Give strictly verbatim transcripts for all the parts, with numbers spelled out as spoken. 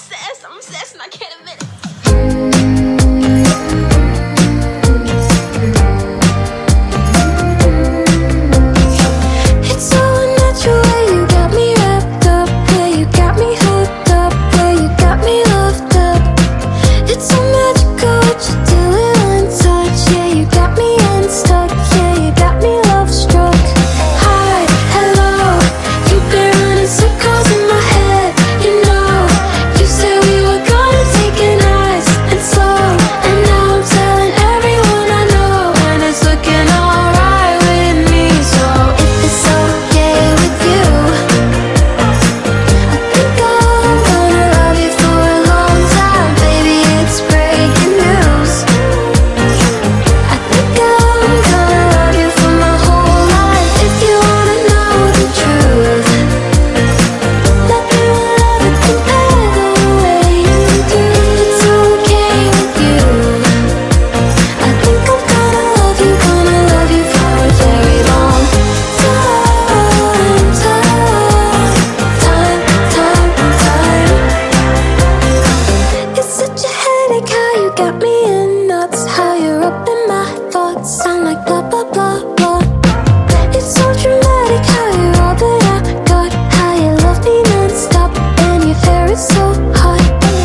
obsessed, I'm obsessed and I can't admit it. Got me in knots, how you're up in my thoughts. Sound like blah blah blah blah. It's so dramatic how you're all that I got. How you love me non-stop and your hair is so hot.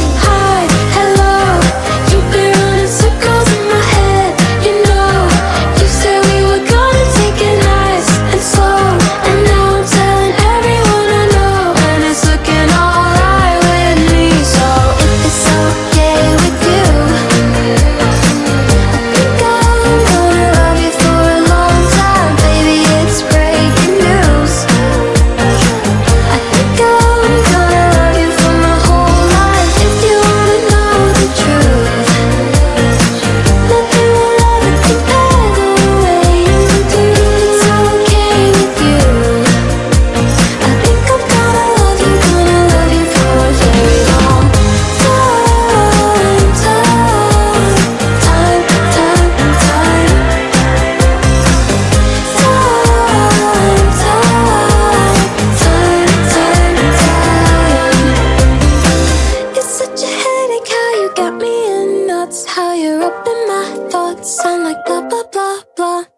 Hi, hello, you've been running circles in my head. You know, you said we were gonna take it nice and slow, and now I'm telling everyone I know, and it's looking alright with me. So if it's okay with you, how you're up in my thoughts. Sound like blah blah blah blah.